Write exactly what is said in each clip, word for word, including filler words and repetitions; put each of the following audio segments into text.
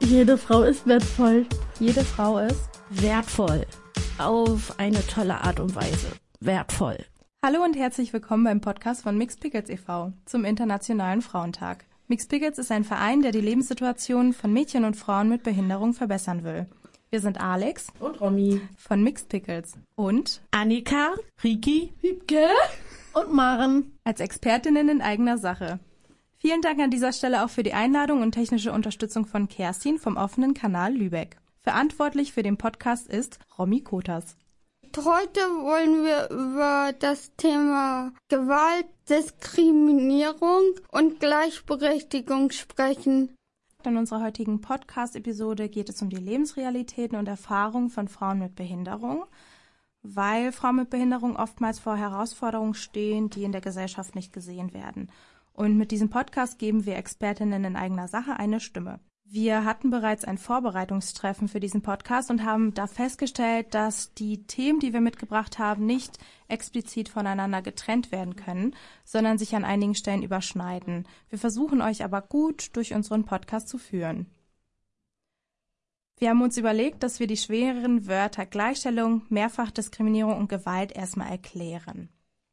Jede Frau ist wertvoll. Jede Frau ist wertvoll. Auf eine tolle Art und Weise. Wertvoll. Hallo und herzlich willkommen beim Podcast von Mixed Pickles e V zum Internationalen Frauentag. Mixed Pickles ist ein Verein, der die Lebenssituation von Mädchen und Frauen mit Behinderung verbessern will. Wir sind Alex und Romy von Mixed Pickles und Annika, Riki, Wiebke und Maren als Expertinnen in eigener Sache. Vielen Dank an dieser Stelle auch für die Einladung und technische Unterstützung von Kerstin vom offenen Kanal Lübeck. Verantwortlich für den Podcast ist Romy Kotas. Heute wollen wir über das Thema Gewalt, Diskriminierung und Gleichberechtigung sprechen. In unserer heutigen Podcast-Episode geht es um die Lebensrealitäten und Erfahrungen von Frauen mit Behinderung, weil Frauen mit Behinderung oftmals vor Herausforderungen stehen, die in der Gesellschaft nicht gesehen werden. Und mit diesem Podcast geben wir Expertinnen in eigener Sache eine Stimme. Wir hatten bereits ein Vorbereitungstreffen für diesen Podcast und haben da festgestellt, dass die Themen, die wir mitgebracht haben, nicht explizit voneinander getrennt werden können, sondern sich an einigen Stellen überschneiden. Wir versuchen euch aber gut durch unseren Podcast zu führen. Wir haben uns überlegt, dass wir die schwereren Wörter Gleichstellung, Mehrfachdiskriminierung und Gewalt erstmal erklären.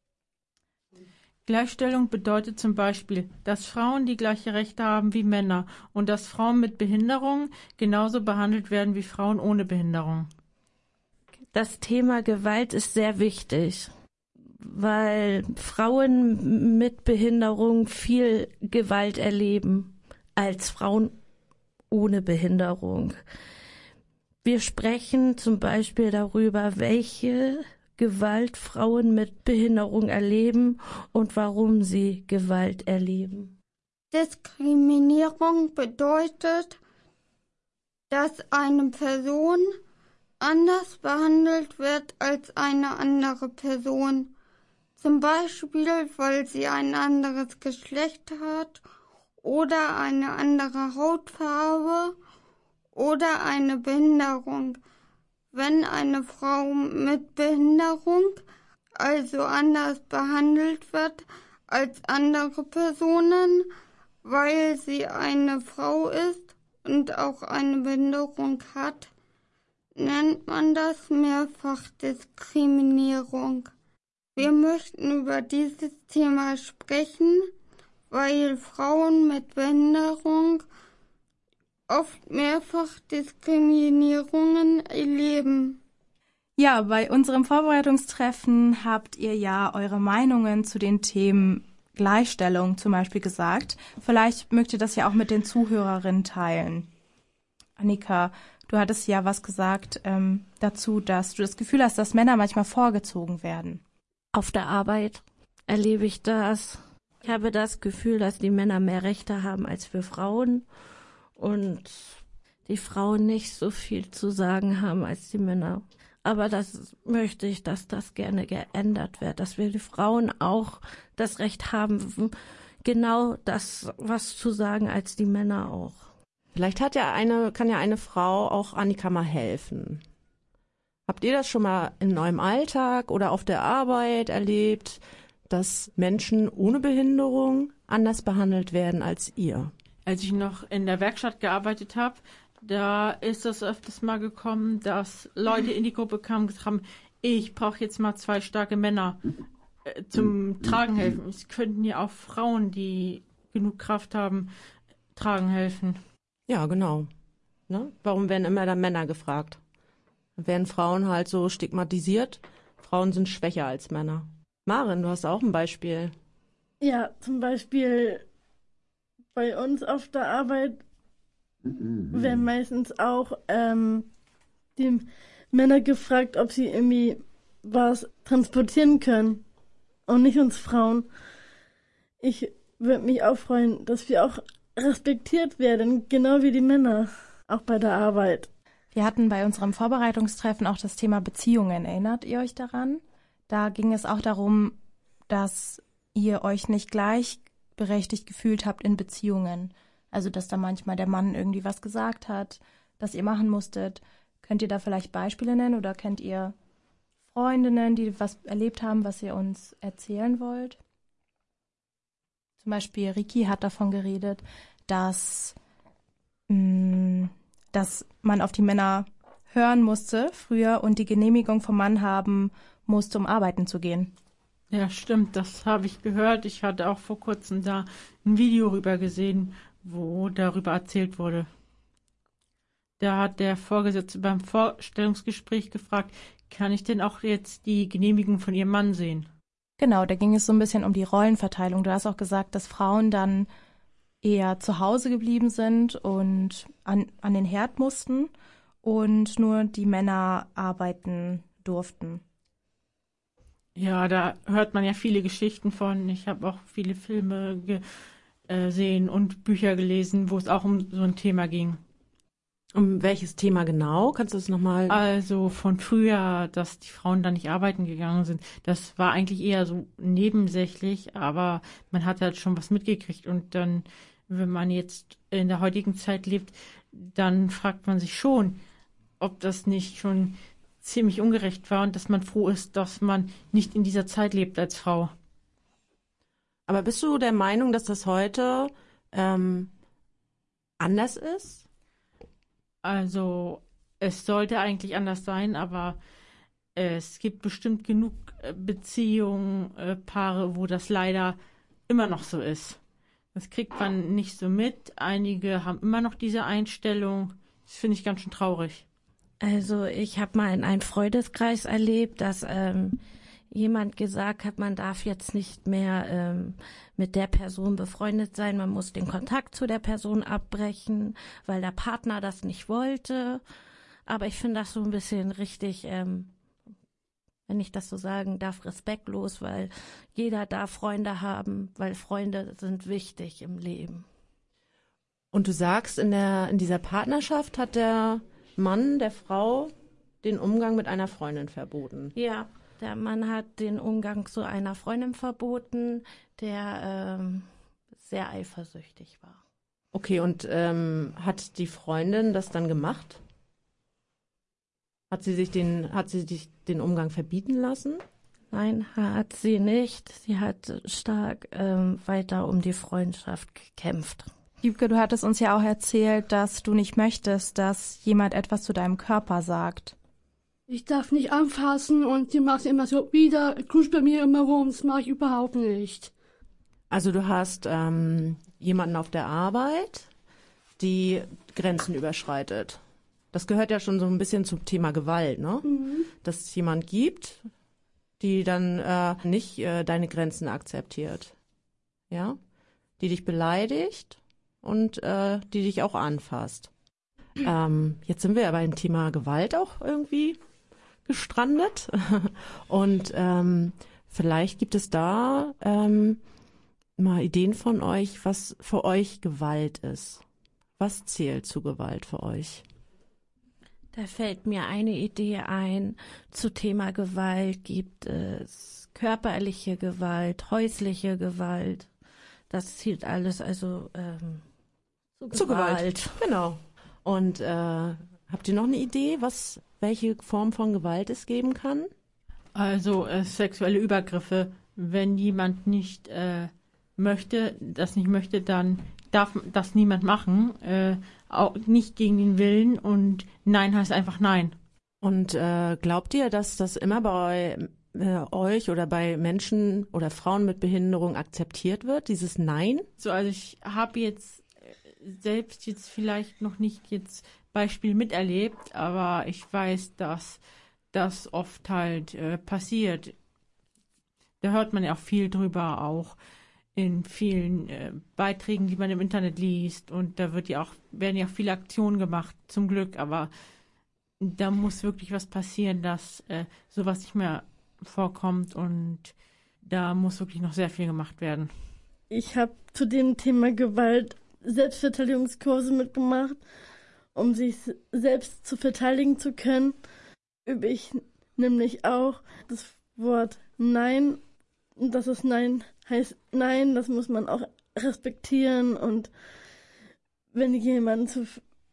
Gleichstellung bedeutet zum Beispiel, dass Frauen die gleichen Rechte haben wie Männer und dass Frauen mit Behinderung genauso behandelt werden wie Frauen ohne Behinderung. Das Thema Gewalt ist sehr wichtig, weil Frauen mit Behinderung viel Gewalt erleben als Frauen ohne Behinderung. Wir sprechen zum Beispiel darüber, welche Gewalt Frauen mit Behinderung erleben und warum sie Gewalt erleben. Diskriminierung bedeutet, dass eine Person anders behandelt wird als eine andere Person. Zum Beispiel, weil sie ein anderes Geschlecht hat oder eine andere Hautfarbe oder eine Behinderung. Wenn eine Frau mit Behinderung also anders behandelt wird als andere Personen, weil sie eine Frau ist und auch eine Behinderung hat, nennt man das Mehrfachdiskriminierung. Wir möchten über dieses Thema sprechen, weil Frauen mit Behinderung oft Mehrfachdiskriminierungen erleben. Ja, bei unserem Vorbereitungstreffen habt ihr ja eure Meinungen zu den Themen Gleichstellung zum Beispiel gesagt. Vielleicht mögt ihr das ja auch mit den Zuhörerinnen teilen. Annika, du hattest ja was gesagt ähm, dazu, dass du das Gefühl hast, dass Männer manchmal vorgezogen werden. Auf der Arbeit erlebe ich das. Ich habe das Gefühl, dass die Männer mehr Rechte haben als wir Frauen. Und die Frauen nicht so viel zu sagen haben als die Männer. Aber das möchte ich, dass das gerne geändert wird, dass wir die Frauen auch das Recht haben, genau das was zu sagen als die Männer auch. Vielleicht hat ja eine, kann ja eine Frau auch Annika mal helfen. Habt ihr das schon mal in eurem Alltag oder auf der Arbeit erlebt, dass Menschen ohne Behinderung anders behandelt werden als ihr? Als ich noch in der Werkstatt gearbeitet habe, da ist es öfters mal gekommen, dass Leute in die Gruppe kamen und gesagt haben, ich brauche jetzt mal zwei starke Männer äh, zum Tragen helfen. Es könnten ja auch Frauen, die genug Kraft haben, tragen helfen. Ja, genau. Ne? Warum werden immer dann Männer gefragt? Dann werden Frauen halt so stigmatisiert. Frauen sind schwächer als Männer. Maren, du hast auch ein Beispiel. Ja, zum Beispiel bei uns auf der Arbeit werden meistens auch ähm, die Männer gefragt, ob sie irgendwie was transportieren können und nicht uns Frauen. Ich würde mich auch freuen, dass wir auch respektiert werden, genau wie die Männer, auch bei der Arbeit. Wir hatten bei unserem Vorbereitungstreffen auch das Thema Beziehungen. Erinnert ihr euch daran? Da ging es auch darum, dass ihr euch nicht gleich berechtigt gefühlt habt in Beziehungen. Also, dass da manchmal der Mann irgendwie was gesagt hat, das ihr machen musstet. Könnt ihr da vielleicht Beispiele nennen oder kennt ihr Freundinnen, die was erlebt haben, was ihr uns erzählen wollt? Zum Beispiel Riki hat davon geredet, dass mh, dass man auf die Männer hören musste früher und die Genehmigung vom Mann haben musste, um arbeiten zu gehen. Ja, stimmt, das habe ich gehört. Ich hatte auch vor kurzem da ein Video rüber gesehen, wo darüber erzählt wurde. Da hat der Vorgesetzte beim Vorstellungsgespräch gefragt, kann ich denn auch jetzt die Genehmigung von Ihrem Mann sehen? Genau, da ging es so ein bisschen um die Rollenverteilung. Du hast auch gesagt, dass Frauen dann eher zu Hause geblieben sind und an, an den Herd mussten und nur die Männer arbeiten durften. Ja, da hört man ja viele Geschichten von. Ich habe auch viele Filme gesehen und Bücher gelesen, wo es auch um so ein Thema ging. Um welches Thema genau? Kannst du das nochmal? Also von früher, dass die Frauen da nicht arbeiten gegangen sind. Das war eigentlich eher so nebensächlich, aber man hat halt schon was mitgekriegt. Und dann, wenn man jetzt in der heutigen Zeit lebt, dann fragt man sich schon, ob das nicht schon ziemlich ungerecht war und dass man froh ist, dass man nicht in dieser Zeit lebt als Frau. Aber bist du der Meinung, dass das heute ähm, anders ist? Also es sollte eigentlich anders sein, aber es gibt bestimmt genug Beziehungen, äh, Paare, wo das leider immer noch so ist. Das kriegt man nicht so mit. Einige haben immer noch diese Einstellung. Das finde ich ganz schön traurig. Also ich habe mal in einem Freundeskreis erlebt, dass ähm, jemand gesagt hat, man darf jetzt nicht mehr ähm, mit der Person befreundet sein, man muss den Kontakt zu der Person abbrechen, weil der Partner das nicht wollte. Aber ich finde das so ein bisschen richtig, ähm, wenn ich das so sagen darf, respektlos, weil jeder darf Freunde haben, weil Freunde sind wichtig im Leben. Und du sagst, in der in dieser Partnerschaft hat der Mann der Frau den Umgang mit einer Freundin verboten. Ja, der Mann hat den Umgang zu einer Freundin verboten, der ähm, sehr eifersüchtig war. Okay, und ähm, hat die Freundin das dann gemacht? Hat sie sich den, hat sie sich den Umgang verbieten lassen? Nein, hat sie nicht. Sie hat stark ähm, weiter um die Freundschaft gekämpft. Wiebke, du hattest uns ja auch erzählt, dass du nicht möchtest, dass jemand etwas zu deinem Körper sagt. Ich darf nicht anfassen und die macht immer so wieder, kuscht bei mir immer rum, das mache ich überhaupt nicht. Also du hast ähm, jemanden auf der Arbeit, die Grenzen überschreitet. Das gehört ja schon so ein bisschen zum Thema Gewalt, ne? Mhm. Dass es jemand gibt, die dann äh, nicht äh, deine Grenzen akzeptiert, ja, die dich beleidigt und äh, die dich auch anfasst. Ähm, jetzt sind wir ja beim Thema Gewalt auch irgendwie gestrandet und ähm, vielleicht gibt es da ähm, mal Ideen von euch, was für euch Gewalt ist. Was zählt zu Gewalt für euch? Da fällt mir eine Idee ein. Zu Thema Gewalt gibt es körperliche Gewalt, häusliche Gewalt. Das zählt alles also ähm, zu, zu Gewalt. Gewalt. Genau. Und äh, habt ihr noch eine Idee, was welche Form von Gewalt es geben kann? Also äh, sexuelle Übergriffe. Wenn jemand nicht äh, möchte, das nicht möchte, dann darf das niemand machen. Äh, auch nicht gegen den Willen. Und Nein heißt einfach Nein. Und äh, glaubt ihr, dass das immer bei äh, euch oder bei Menschen oder Frauen mit Behinderung akzeptiert wird, dieses Nein? So, also ich habe jetzt selbst jetzt vielleicht noch nicht jetzt Beispiel miterlebt, aber ich weiß, dass das oft halt äh, passiert. Da hört man ja auch viel drüber, auch in vielen äh, Beiträgen, die man im Internet liest, und da wird ja auch, werden ja auch viele Aktionen gemacht, zum Glück, aber da muss wirklich was passieren, dass äh, sowas nicht mehr vorkommt, und da muss wirklich noch sehr viel gemacht werden. Ich habe zu dem Thema Gewalt Selbstverteidigungskurse mitgemacht, um sich selbst zu verteidigen zu können. Übe ich nämlich auch das Wort Nein. Dass es Nein heißt Nein, das muss man auch respektieren. Und wenn jemand zu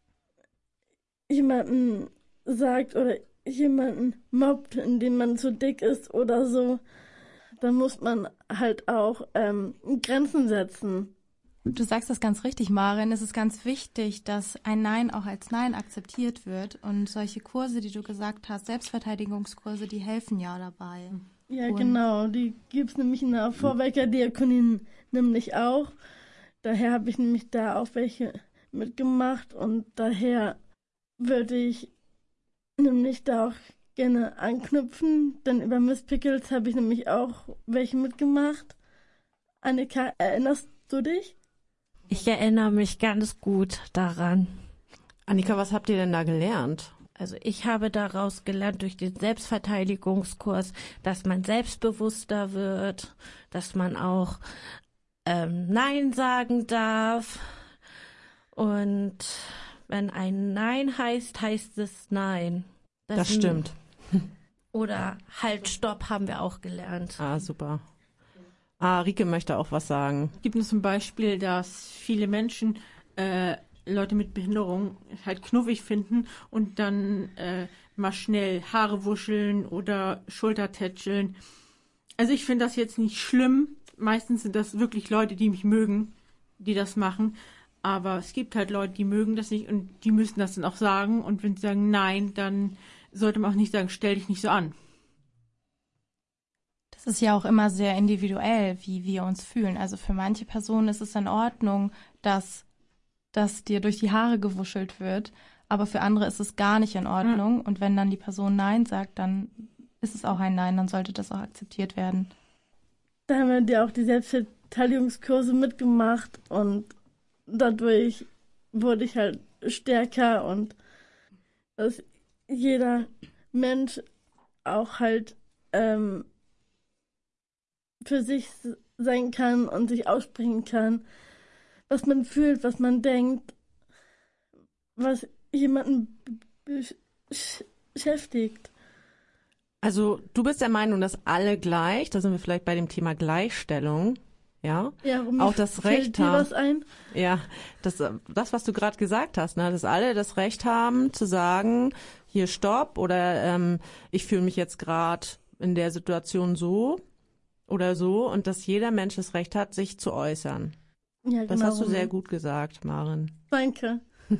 jemanden sagt oder jemanden mobbt, indem man zu dick ist oder so, dann muss man halt auch ähm, Grenzen setzen. Du sagst das ganz richtig, Maren. Es ist ganz wichtig, dass ein Nein auch als Nein akzeptiert wird. Und solche Kurse, die du gesagt hast, Selbstverteidigungskurse, die helfen ja dabei. Ja, Und genau. Die gibt es nämlich in der Vorwerker-Diakonie nämlich auch. Daher habe ich nämlich da auch welche mitgemacht. Und daher würde ich nämlich da auch gerne anknüpfen. Denn über Miss Pickles habe ich nämlich auch welche mitgemacht. Annika, erinnerst du dich? Ich erinnere mich ganz gut daran. Annika, was habt ihr denn da gelernt? Also ich habe daraus gelernt durch den Selbstverteidigungskurs, dass man selbstbewusster wird, dass man auch ähm, Nein sagen darf. Und wenn ein Nein heißt, heißt es Nein. Das, das stimmt. Oder Halt, Stopp haben wir auch gelernt. Ah, super. Ah, Rike möchte auch was sagen. Es gibt nur zum Beispiel, dass viele Menschen äh, Leute mit Behinderung halt knuffig finden und dann äh, mal schnell Haare wuscheln oder Schulter tätscheln. Also ich finde das jetzt nicht schlimm. Meistens sind das wirklich Leute, die mich mögen, die das machen. Aber es gibt halt Leute, die mögen das nicht und die müssen das dann auch sagen. Und wenn sie sagen Nein, dann sollte man auch nicht sagen, stell dich nicht so an. das ist ja auch immer sehr individuell, wie wir uns fühlen. Also für manche Personen ist es in Ordnung, dass, dass dir durch die Haare gewuschelt wird, aber für andere ist es gar nicht in Ordnung. Mhm. Und wenn dann die Person Nein sagt, dann ist es auch ein Nein, dann sollte das auch akzeptiert werden. Da haben wir ja auch die Selbstverteidigungskurse mitgemacht und dadurch wurde ich halt stärker und dass jeder Mensch auch halt ähm, für sich sein kann und sich aussprechen kann, was man fühlt, was man denkt, was jemanden beschäftigt. Also du bist der Meinung, dass alle gleich, da sind wir vielleicht bei dem Thema Gleichstellung, ja, ja auch das Recht dir haben. Was ein? Ja, das, das, was du gerade gesagt hast, ne, dass alle das Recht haben zu sagen, hier Stopp oder ähm, ich fühle mich jetzt gerade in der Situation so oder so und dass jeder Mensch das Recht hat, sich zu äußern. Ja, das genau. hast du sehr gut gesagt, Maren. Danke.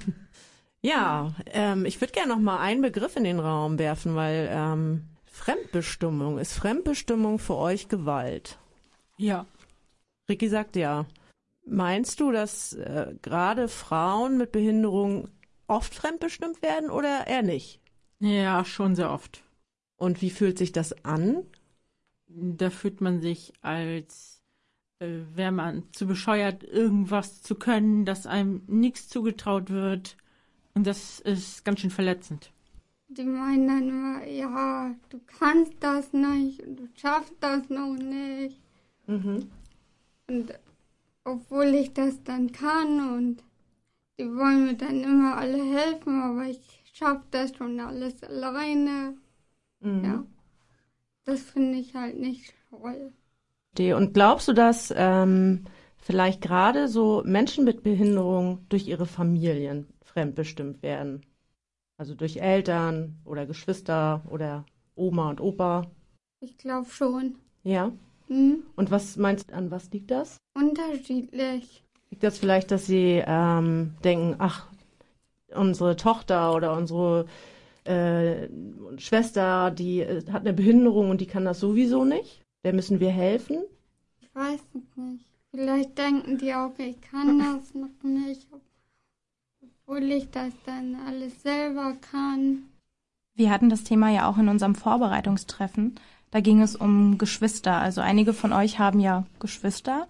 Ja, ähm, ich würde gerne noch mal einen Begriff in den Raum werfen, weil ähm, Fremdbestimmung, ist Fremdbestimmung für euch Gewalt? Ja. Ricky sagt ja. Meinst du, dass äh, gerade Frauen mit Behinderung oft fremdbestimmt werden oder eher nicht? Ja, schon sehr oft. Und wie fühlt sich das an? Da fühlt man sich, als äh, wäre man zu bescheuert, irgendwas zu können, dass einem nichts zugetraut wird. Und das ist ganz schön verletzend. Die meinen dann immer, ja, du kannst das nicht und du schaffst das noch nicht. Mhm. Und obwohl ich das dann kann und die wollen mir dann immer alle helfen, aber ich schaffe das schon alles alleine. Mhm. Ja, das finde ich halt nicht toll. Und glaubst du, dass ähm, vielleicht gerade so Menschen mit Behinderung durch ihre Familien fremdbestimmt werden? Also durch Eltern oder Geschwister oder Oma und Opa? Ich glaube schon. Ja? Hm? Und was meinst du, an was liegt das? Unterschiedlich. Liegt das vielleicht, dass sie ähm, denken, ach, unsere Tochter oder unsere äh, Schwester, die äh, hat eine Behinderung und die kann das sowieso nicht? Der müssen wir helfen? Ich weiß es nicht. Vielleicht denken die auch, ich kann das noch nicht, obwohl ich das dann alles selber kann. Wir hatten das Thema ja auch in unserem Vorbereitungstreffen. Da ging es um Geschwister. Also einige von euch haben ja Geschwister.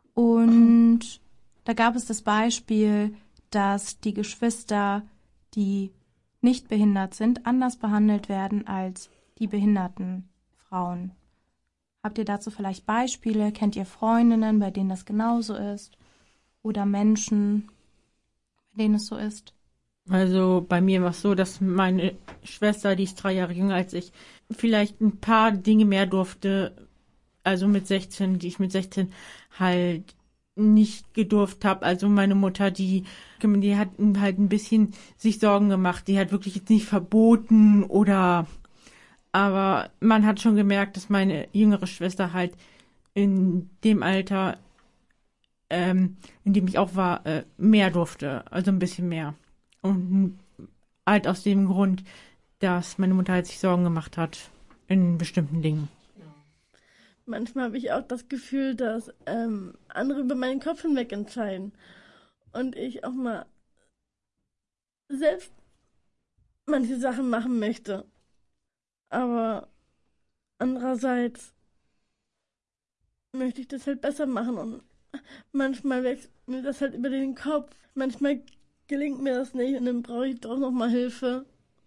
Und da gab es das Beispiel, dass die Geschwister, die nicht behindert sind, anders behandelt werden als die behinderten Frauen. Habt ihr dazu vielleicht Beispiele? Kennt ihr Freundinnen, bei denen das genauso ist? Oder Menschen, bei denen es so ist? Also bei mir war es so, dass meine Schwester, die ist drei Jahre jünger als ich, vielleicht ein paar Dinge mehr durfte, also mit sechzehn, die ich mit sechzehn halt nicht gedurft habe. Also meine Mutter, die, die hat halt ein bisschen sich Sorgen gemacht. Die hat wirklich jetzt nicht verboten oder, aber man hat schon gemerkt, dass meine jüngere Schwester halt in dem Alter ähm, in dem ich auch war, äh, mehr durfte, also ein bisschen mehr. Und halt aus dem Grund, dass meine Mutter halt sich Sorgen gemacht hat in bestimmten Dingen. Manchmal habe ich auch das Gefühl, dass ähm, andere über meinen Kopf hinweg entscheiden und ich auch mal selbst manche Sachen machen möchte. Aber andererseits möchte ich das halt besser machen und manchmal wächst mir das halt über den Kopf. Manchmal gelingt mir das nicht und dann brauche ich doch nochmal Hilfe.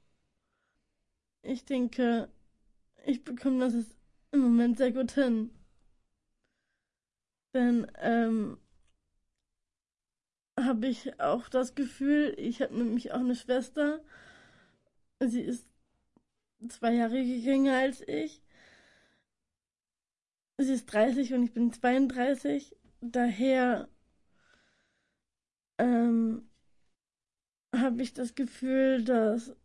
Ich denke, ich bekomme das im Moment sehr gut hin. Denn ähm, habe ich auch das Gefühl, ich habe nämlich auch eine Schwester. Sie ist zwei Jahre jünger als ich. Sie ist dreißig und ich bin zweiunddreißig. Daher ähm, habe ich das Gefühl, dass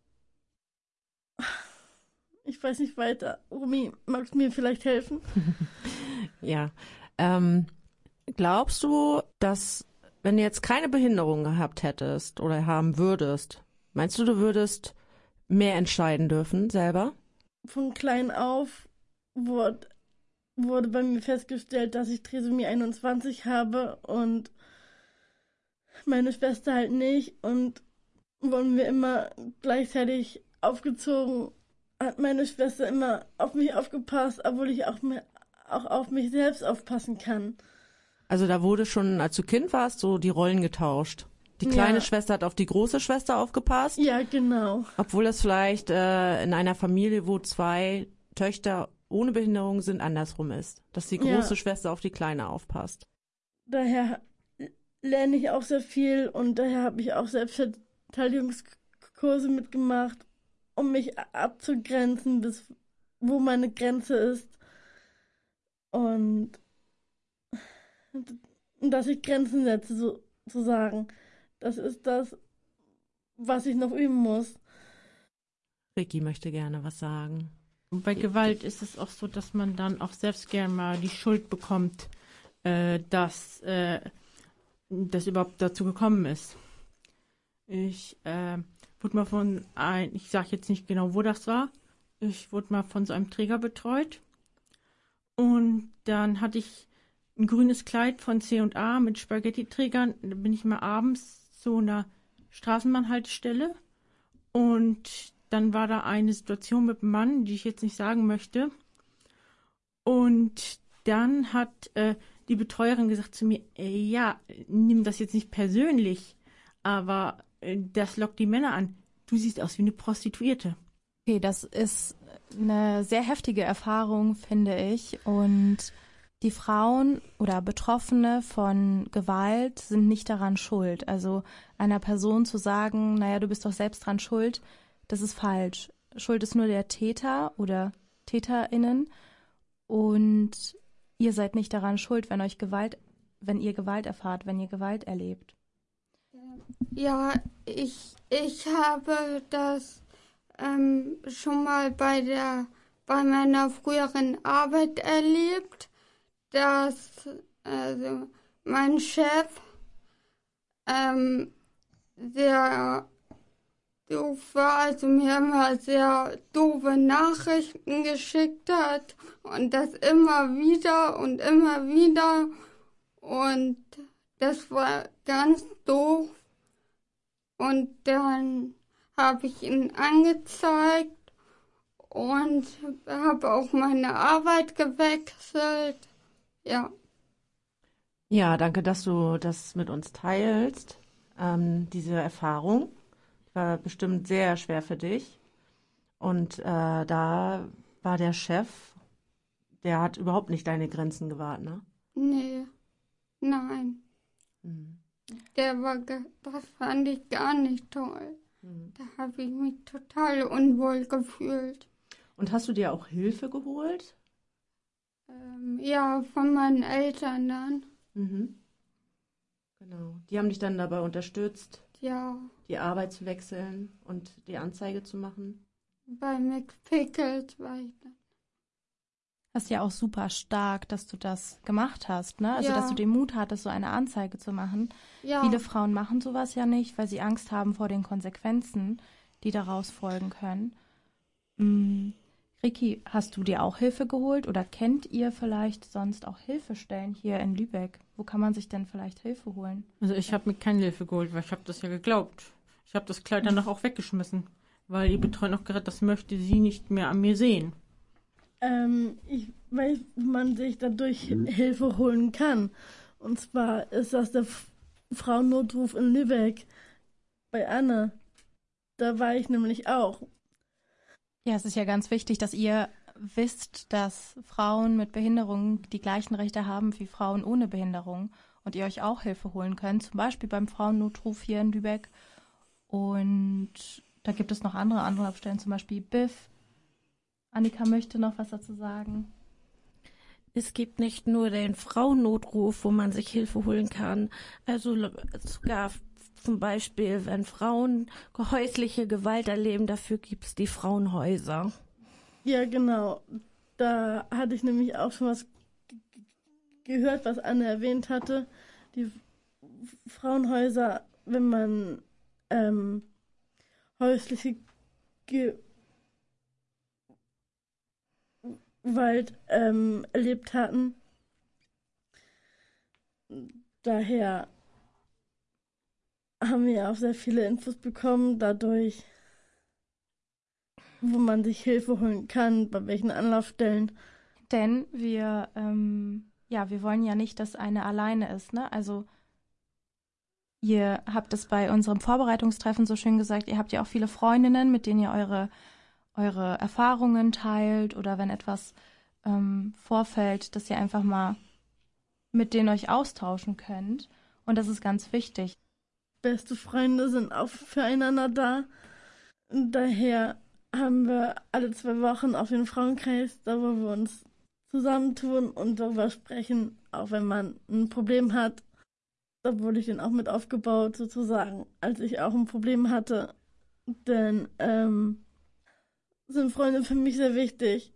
ich weiß nicht weiter. Rumi, magst du mir vielleicht helfen? Ja. Ähm, glaubst du, dass, wenn du jetzt keine Behinderung gehabt hättest oder haben würdest, meinst du, du würdest mehr entscheiden dürfen selber? Von klein auf wurde, wurde bei mir festgestellt, dass ich Trisomie einundzwanzig habe und meine Schwester halt nicht. Und wurden wir immer gleichzeitig aufgezogen, hat meine Schwester immer auf mich aufgepasst, obwohl ich auch, mehr, auch auf mich selbst aufpassen kann. Also da wurde schon, als du Kind warst, so die Rollen getauscht. Die kleine Ja. Schwester hat auf die große Schwester aufgepasst. Ja, genau. Obwohl das vielleicht äh, in einer Familie, wo zwei Töchter ohne Behinderung sind, andersrum ist. Dass die große Ja. Schwester auf die kleine aufpasst. Daher lerne ich auch sehr viel und daher habe ich auch Selbstverteidigungskurse mitgemacht, um mich abzugrenzen, bis wo meine Grenze ist. Und dass ich Grenzen setze, sozusagen. Das ist das, was ich noch üben muss. Ricky möchte gerne was sagen. Und bei Gewalt ist es auch so, dass man dann auch selbst gerne mal die Schuld bekommt, äh, dass äh, das überhaupt dazu gekommen ist. Ich äh, wurde mal von ein, ich sage jetzt nicht genau, wo das war, ich wurde mal von so einem Träger betreut und dann hatte ich ein grünes Kleid von C und A mit Spaghetti-Trägern. Da bin ich mal abends zu einer Straßenbahnhaltestelle und dann war da eine Situation mit einem Mann, die ich jetzt nicht sagen möchte. Und dann hat äh, die Betreuerin gesagt zu mir, äh, ja, nimm das jetzt nicht persönlich, aber äh, das lockt die Männer an. Du siehst aus wie eine Prostituierte. Okay, das ist eine sehr heftige Erfahrung, finde ich. Und die Frauen oder Betroffene von Gewalt sind nicht daran schuld. Also einer Person zu sagen, naja, du bist doch selbst dran schuld, das ist falsch. Schuld ist nur der Täter oder TäterInnen. Und ihr seid nicht daran schuld, wenn euch Gewalt, wenn ihr Gewalt erfahrt, wenn ihr Gewalt erlebt. Ja, ich, ich habe das ähm, schon mal bei der bei meiner früheren Arbeit erlebt, dass also mein Chef ähm, sehr doof war, also mir immer sehr doofe Nachrichten geschickt hat und das immer wieder und immer wieder und das war ganz doof und dann habe ich ihn angezeigt und habe auch meine Arbeit gewechselt. Ja. Ja, danke, dass du das mit uns teilst. Ähm, diese Erfahrung war bestimmt sehr schwer für dich. Und äh, da war der Chef, der hat überhaupt nicht deine Grenzen gewahrt, ne? Nee, nein. Mhm. Der war, ge- das fand ich gar nicht toll. Mhm. Da habe ich mich total unwohl gefühlt. Und hast du dir auch Hilfe geholt? Ähm, ja, von meinen Eltern dann. Mhm. Genau. Die haben dich dann dabei unterstützt, Ja, die Arbeit zu wechseln und die Anzeige zu machen. bei McPickles war ich dann. Das ist ja auch super stark, dass du das gemacht hast, ne? Also, Ja. dass du den Mut hattest, so eine Anzeige zu machen. Ja, Viele Frauen machen sowas ja nicht, weil sie Angst haben vor den Konsequenzen, die daraus folgen können. Mm. Ricky, hast du dir auch Hilfe geholt oder kennt ihr vielleicht sonst auch Hilfestellen hier in Lübeck? Wo kann man sich denn vielleicht Hilfe holen? Also ich habe mir keine Hilfe geholt, weil ich habe das ja geglaubt. Ich habe das Kleid danach auch weggeschmissen, weil die Betreuerin auch gerade, das möchte sie nicht mehr an mir sehen. Ähm, ich weiß, wie man sich dadurch Hilfe holen kann. Und zwar ist das der F- Frauennotruf in Lübeck bei Anne. Da war ich nämlich auch. Ja, es ist ja ganz wichtig, dass ihr wisst, dass Frauen mit Behinderung die gleichen Rechte haben wie Frauen ohne Behinderung und ihr euch auch Hilfe holen könnt, zum Beispiel beim Frauennotruf hier in Lübeck. Und da gibt es noch andere Anlaufstellen, zum Beispiel B I F. Annika möchte noch was dazu sagen. Es gibt nicht nur den Frauennotruf, wo man sich Hilfe holen kann. Also sogar zum Beispiel, wenn Frauen häusliche Gewalt erleben, dafür gibt es die Frauenhäuser. Ja, genau. Da hatte ich nämlich auch schon was g- g- gehört, was Anne erwähnt hatte. Die F- Frauenhäuser, wenn man ähm, häusliche Gewalt ähm, erlebt hatten. Daher haben wir auch sehr viele Infos bekommen, dadurch, wo man sich Hilfe holen kann, bei welchen Anlaufstellen. Denn wir, ähm, ja, wir wollen ja nicht, dass eine alleine ist, ne? Also ihr habt es bei unserem Vorbereitungstreffen so schön gesagt, ihr habt ja auch viele Freundinnen, mit denen ihr eure, eure Erfahrungen teilt oder wenn etwas ähm, vorfällt, dass ihr einfach mal mit denen euch austauschen könnt. Und das ist ganz wichtig. Beste Freunde sind auch füreinander da. Und daher haben wir alle zwei Wochen auf den Frauenkreis, da wo wir uns zusammentun und darüber sprechen, auch wenn man ein Problem hat. Da wurde ich dann auch mit aufgebaut, sozusagen, als ich auch ein Problem hatte. Denn ähm, sind Freunde für mich sehr wichtig.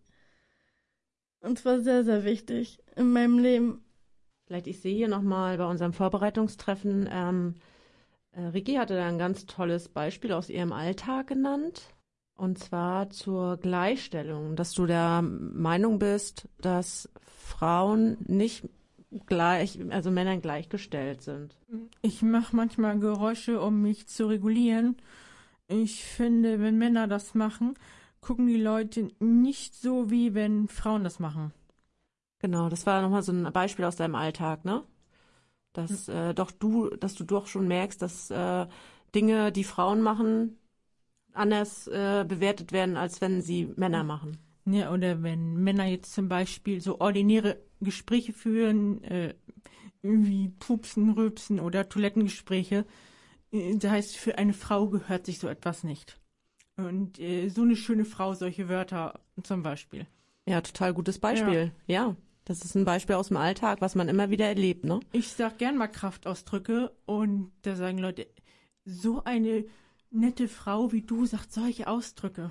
Und zwar sehr, sehr wichtig in meinem Leben. Vielleicht, ich sehe hier nochmal bei unserem Vorbereitungstreffen, ähm, äh, Ricky hatte da ein ganz tolles Beispiel aus ihrem Alltag genannt. Und zwar zur Gleichstellung, dass du der Meinung bist, dass Frauen nicht gleich, also Männern gleichgestellt sind. Ich mache manchmal Geräusche, um mich zu regulieren. Ich finde, wenn Männer das machen, gucken die Leute nicht so, wie wenn Frauen das machen. Genau, das war nochmal so ein Beispiel aus deinem Alltag, ne? Dass äh, doch du, dass du doch schon merkst, dass äh, Dinge, die Frauen machen, anders äh, bewertet werden, als wenn sie Männer machen. Ja, oder wenn Männer jetzt zum Beispiel so ordinäre Gespräche führen, äh, wie Pupsen, Rülpsen oder Toilettengespräche, äh, das heißt, für eine Frau gehört sich so etwas nicht. Und äh, so eine schöne Frau, solche Wörter zum Beispiel. Ja, total gutes Beispiel. Ja. ja, das ist ein Beispiel aus dem Alltag, was man immer wieder erlebt, ne? Ich sag gern mal Kraftausdrücke und da sagen Leute, so eine nette Frau wie du sagt solche Ausdrücke.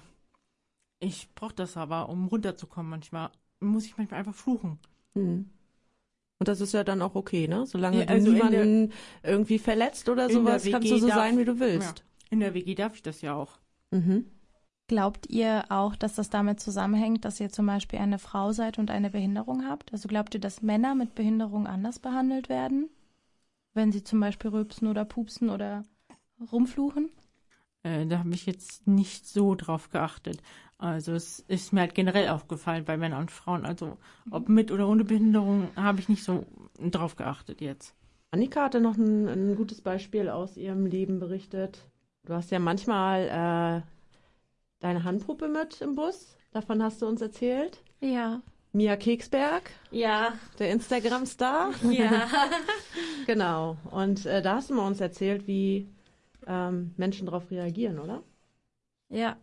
Ich brauche das aber, um runterzukommen manchmal. Muss ich manchmal einfach fluchen. Hm. Und das ist ja dann auch okay, ne? Solange Ja, du also in niemanden irgendwie verletzt oder in sowas, der kannst W G du so darf- sein, wie du willst. Ja, in der W G darf ich das ja auch. Mhm. Glaubt ihr auch, dass das damit zusammenhängt, dass ihr zum Beispiel eine Frau seid und eine Behinderung habt? Also glaubt ihr, dass Männer mit Behinderung anders behandelt werden, wenn sie zum Beispiel rülpsen oder pupsen oder rumfluchen? Äh, da habe ich jetzt nicht so drauf geachtet. Also es ist mir halt generell aufgefallen bei Männern und Frauen. Also ob mit oder ohne Behinderung, habe ich nicht so drauf geachtet jetzt. Annika hatte noch ein, ein gutes Beispiel aus ihrem Leben berichtet. Du hast ja manchmal äh, deine Handpuppe mit im Bus. Davon hast du uns erzählt. Ja. Mia Keksberg, Ja. der Instagram-Star. Ja. Genau. Und äh, da hast du mal uns erzählt, wie ähm, Menschen darauf reagieren, oder? Ja.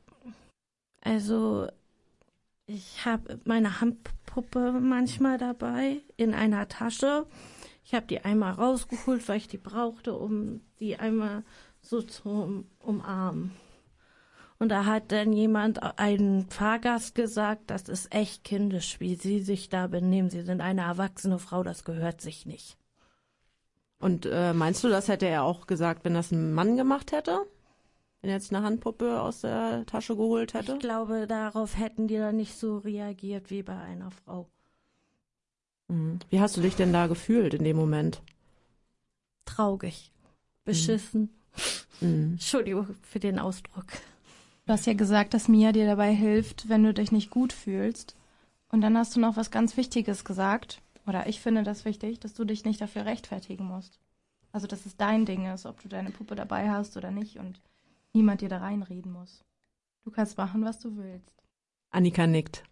Also, ich habe meine Handpuppe manchmal dabei in einer Tasche. Ich habe die einmal rausgeholt, weil ich die brauchte, um die einmal so zu umarmen. Und da hat dann jemand, ein Fahrgast gesagt, das ist echt kindisch, wie Sie sich da benehmen. Sie sind eine erwachsene Frau, das gehört sich nicht. Und äh, meinst du, das hätte er auch gesagt, wenn das ein Mann gemacht hätte? Wenn er jetzt eine Handpuppe aus der Tasche geholt hätte? Ich glaube, darauf hätten die dann nicht so reagiert wie bei einer Frau. Mhm. Wie hast du dich denn da gefühlt in dem Moment? Traurig. Beschissen. Mhm. Entschuldigung für den Ausdruck. Du hast ja gesagt, dass Mia dir dabei hilft, wenn du dich nicht gut fühlst. Und dann hast du noch was ganz Wichtiges gesagt. Oder ich finde das wichtig, dass du dich nicht dafür rechtfertigen musst. Also, dass es dein Ding ist, ob du deine Puppe dabei hast oder nicht und niemand dir da reinreden muss. Du kannst machen, was du willst. Annika nickt.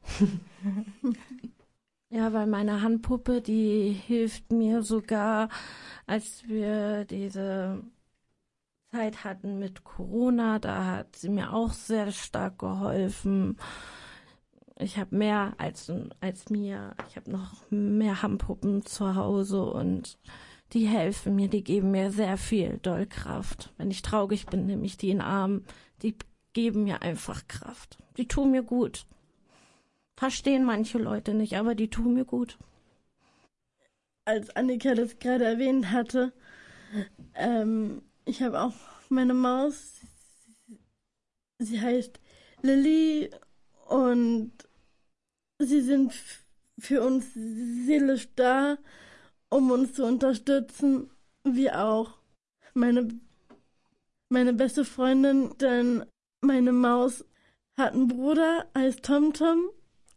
Ja, weil meine Handpuppe, die hilft mir sogar, als wir diese Zeit hatten mit Corona, da hat sie mir auch sehr stark geholfen. Ich habe mehr als, als mir, ich habe noch mehr Handpuppen zu Hause und die helfen mir, die geben mir sehr viel doll Kraft. Wenn ich traurig bin, nehme ich die in den Arm, die geben mir einfach Kraft. Die tun mir gut. Verstehen manche Leute nicht, aber die tun mir gut. Als Annika das gerade erwähnt hatte, ähm, ich habe auch meine Maus, sie heißt Lilly und sie sind f- für uns seelisch da, um uns zu unterstützen, wie auch meine, meine beste Freundin, denn meine Maus hat einen Bruder, heißt TomTom.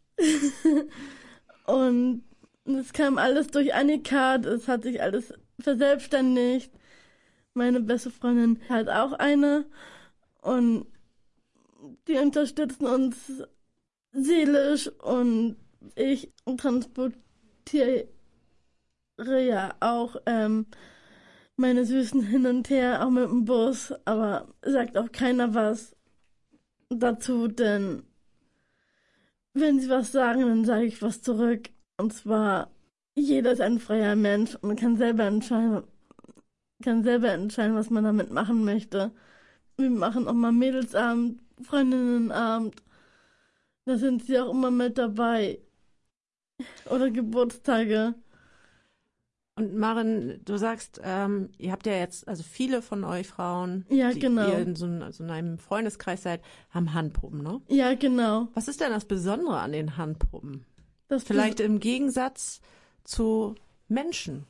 Und es kam alles durch Annika, es hat sich alles verselbstständigt. Meine beste Freundin hat auch eine und die unterstützen uns seelisch und ich transportiere ja auch ähm, meine Süßen hin und her, auch mit dem Bus, aber sagt auch keiner was dazu, denn wenn sie was sagen, dann sage ich was zurück. Und zwar, jeder ist ein freier Mensch und kann selber entscheiden, kann selber entscheiden, was man damit machen möchte. Wir machen auch mal Mädelsabend, Freundinnenabend. Da sind sie auch immer mit dabei. Oder Geburtstage. Und Maren, du sagst, ähm, ihr habt ja jetzt, also viele von euch Frauen, Ja, die genau. ihr in so, ein, so in einem Freundeskreis seid, haben Handpuppen, ne? Ja, genau. Was ist denn das Besondere an den Handpuppen? Das Vielleicht im Gegensatz zu Menschen.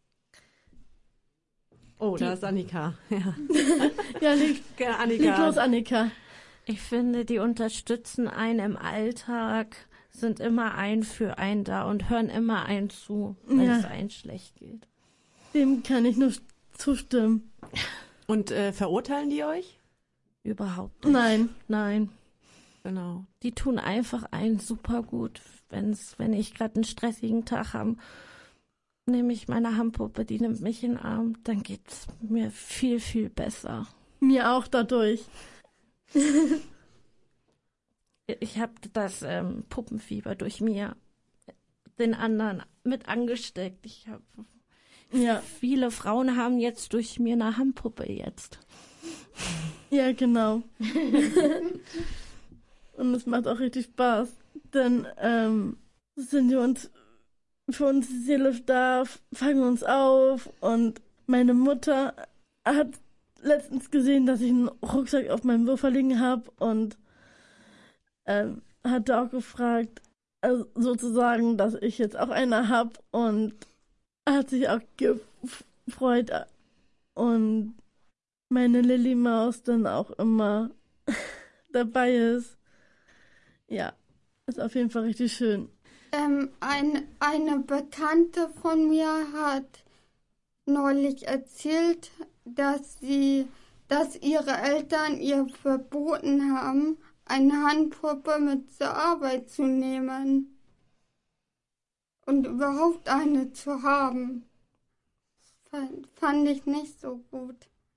Oh, da ist Annika. Ja, Ja, leg, ja leg los, Annika. Annika. Ich finde, die unterstützen einen im Alltag, sind immer ein für einen da und hören immer einen zu, wenn Ja. es einem schlecht geht. Dem kann ich nur zustimmen. Und äh, verurteilen die euch? Überhaupt nicht. Nein. Nein. Genau. Die tun einfach einen super gut. Wenn's, wenn ich gerade einen stressigen Tag habe, nehme ich meine Handpuppe, die nimmt mich in den Arm, dann geht's mir viel, viel besser. Mir auch dadurch. Ich habe das ähm, Puppenfieber durch mir den anderen mit angesteckt. Ich habe Ja, viele Frauen haben jetzt durch mir eine Handpuppe jetzt. ja, genau. Und es macht auch richtig Spaß. Denn ähm, sind wir uns für uns seelisch da, fangen uns auf. Und meine Mutter hat letztens gesehen, dass ich einen Rucksack auf meinem Sofa liegen habe und ähm, hatte auch gefragt, also sozusagen, dass ich jetzt auch eine habe und hat sich auch gefreut und meine Lilly-Maus dann auch immer dabei ist. Ja, ist auf jeden Fall richtig schön. Ähm, ein, eine Bekannte von mir hat neulich erzählt, dass sie, dass ihre Eltern ihr verboten haben, eine Handpuppe mit zur Arbeit zu nehmen und überhaupt eine zu haben. Fand, fand ich nicht so gut,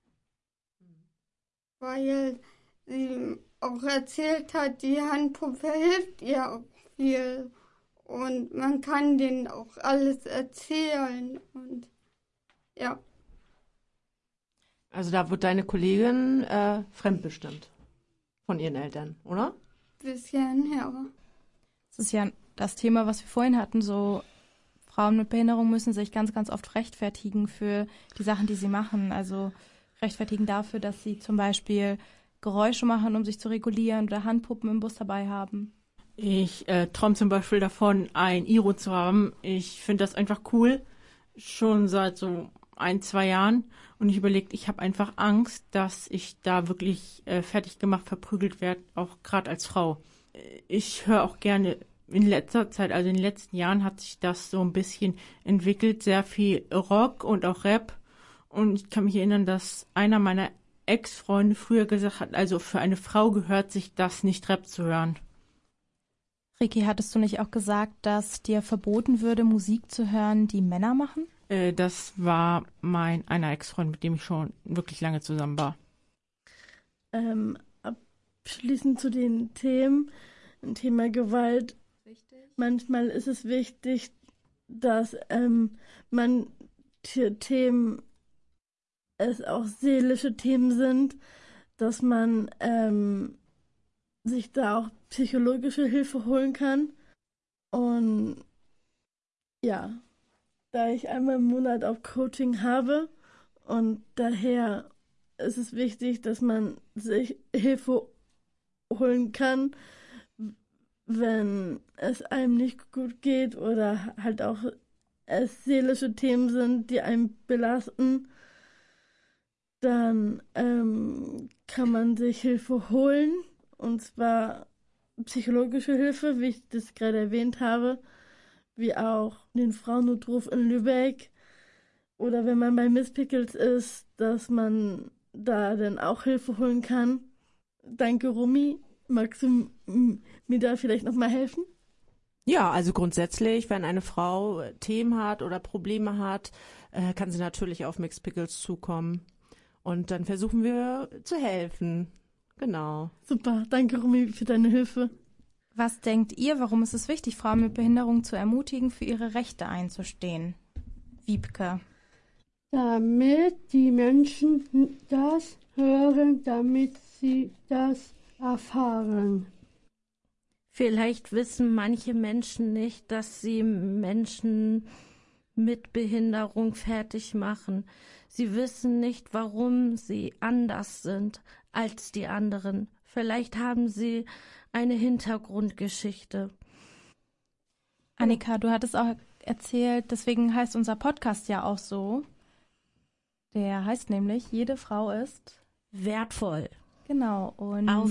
weil sie auch erzählt hat, die Handpuppe hilft ihr auch viel und man kann denen auch alles erzählen und ja. Also da wird deine Kollegin äh, fremdbestimmt. von ihren Eltern, oder? Bisschen, ja. Das ist ja das Thema, was wir vorhin hatten, so Frauen mit Behinderung müssen sich ganz, ganz oft rechtfertigen für die Sachen, die sie machen. Also rechtfertigen dafür, dass sie zum Beispiel Geräusche machen, um sich zu regulieren oder Handpuppen im Bus dabei haben. Ich äh, träume zum Beispiel davon, ein Iro zu haben. Ich finde das einfach cool, schon seit so ein, zwei Jahren. Und ich überlege, ich habe einfach Angst, dass ich da wirklich äh, fertig gemacht, verprügelt werde, auch gerade als Frau. Ich höre auch gerne in letzter Zeit, also in den letzten Jahren hat sich das so ein bisschen entwickelt, sehr viel Rock und auch Rap. Und ich kann mich erinnern, dass einer meiner Ex-Freunde früher gesagt hat, also für eine Frau gehört sich das nicht, Rap zu hören. Ricky, hattest du nicht auch gesagt, dass dir verboten würde, Musik zu hören, die Männer machen? Äh, das war mein einer Ex-Freund, mit dem ich schon wirklich lange zusammen war. Ähm, abschließend zu den Themen, ein Thema Gewalt. Wichtig. Manchmal ist es wichtig, dass ähm, manche Themen es auch seelische Themen sind, dass man ähm, sich da auch psychologische Hilfe holen kann. Und ja, da ich einmal im Monat auch Coaching habe und daher ist es wichtig, dass man sich Hilfe holen kann, wenn es einem nicht gut geht oder halt auch es seelische Themen sind, die einen belasten, dann ähm, kann man sich Hilfe holen, und zwar psychologische Hilfe, wie ich das gerade erwähnt habe, wie auch den Frauennotruf in Lübeck, oder wenn man bei Miss Pickles ist, dass man da dann auch Hilfe holen kann. Danke, Rumi. Magst du m- mir da vielleicht nochmal helfen? Ja, also grundsätzlich, wenn eine Frau Themen hat oder Probleme hat, äh, kann sie natürlich auf Mixed Pickles zukommen. Und dann versuchen wir zu helfen. Genau. Super, danke Rumi für deine Hilfe. Was denkt ihr, warum ist es wichtig, Frauen mit Behinderung zu ermutigen, für ihre Rechte einzustehen? Wiebke. Damit die Menschen das hören, damit sie das erfahren. Vielleicht wissen manche Menschen nicht, dass sie Menschen mit Behinderung fertig machen. Sie wissen nicht, warum sie anders sind als die anderen. Vielleicht haben sie eine Hintergrundgeschichte. Annika, du hattest auch erzählt, deswegen heißt unser Podcast ja auch so. Der heißt nämlich, jede Frau ist wertvoll. Genau. Und auf,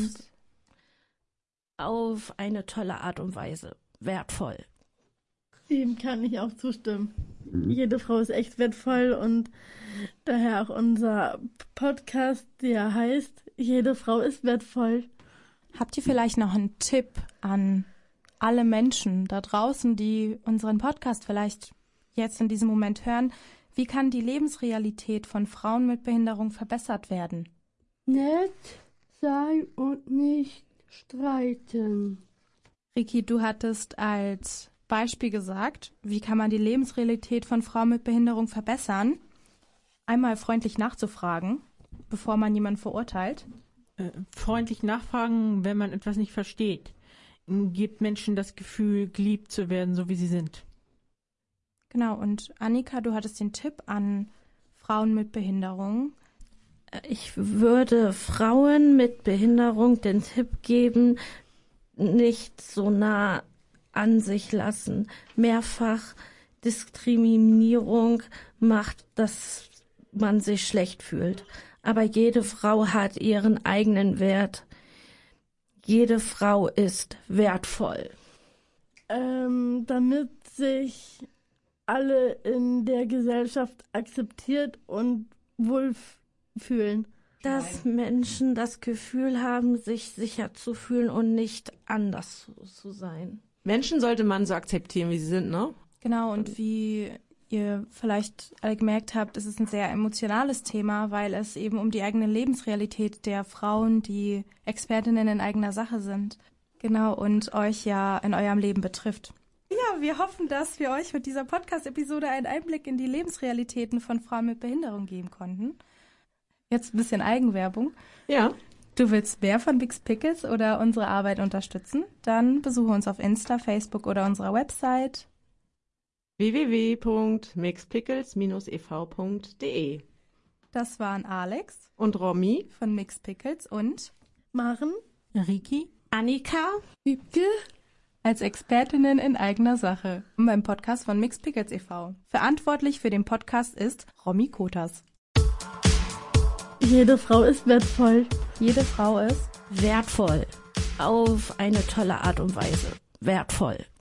auf eine tolle Art und Weise. Wertvoll. Dem kann ich auch zustimmen. Jede Frau ist echt wertvoll und daher auch unser Podcast, der heißt, jede Frau ist wertvoll. Habt ihr vielleicht noch einen Tipp an alle Menschen da draußen, die unseren Podcast vielleicht jetzt in diesem Moment hören? Wie kann die Lebensrealität von Frauen mit Behinderung verbessert werden? Nett sein und nicht streiten. Ricky, du hattest als Beispiel gesagt, wie kann man die Lebensrealität von Frauen mit Behinderung verbessern? Einmal freundlich nachzufragen, bevor man jemanden verurteilt. Äh, freundlich nachfragen, wenn man etwas nicht versteht. Gibt Menschen das Gefühl, geliebt zu werden, so wie sie sind. Genau, und Annika, du hattest den Tipp an Frauen mit Behinderung. Ich würde Frauen mit Behinderung den Tipp geben, nicht so nah an sich lassen. Mehrfach Diskriminierung macht, dass man sich schlecht fühlt. Aber jede Frau hat ihren eigenen Wert. Jede Frau ist wertvoll. Ähm, damit sich alle in der Gesellschaft akzeptiert und wohlfühlen. Dass Menschen das Gefühl haben, sich sicher zu fühlen und nicht anders zu sein. Menschen sollte man so akzeptieren, wie sie sind, ne? Genau, und wie ihr vielleicht alle gemerkt habt, ist es ein sehr emotionales Thema, weil es eben um die eigene Lebensrealität der Frauen, die Expertinnen in eigener Sache sind. Genau, und euch ja in eurem Leben betrifft. Ja, wir hoffen, dass wir euch mit dieser Podcast-Episode einen Einblick in die Lebensrealitäten von Frauen mit Behinderung geben konnten. Jetzt ein bisschen Eigenwerbung. Ja. Du willst mehr von Mixed Pickles oder unsere Arbeit unterstützen? Dann besuche uns auf Insta, Facebook oder unserer Website w w w punkt mixed pickles dash e v punkt d e. Das waren Alex und Romy von Mixed Pickles und Maren, Riki, Annika, Wiebke, als Expertinnen in eigener Sache beim Podcast von Mixed Pickles e V. Verantwortlich für den Podcast ist Romy Kotas. jede Frau ist wertvoll. Jede Frau ist wertvoll. Auf eine tolle Art und Weise. Wertvoll.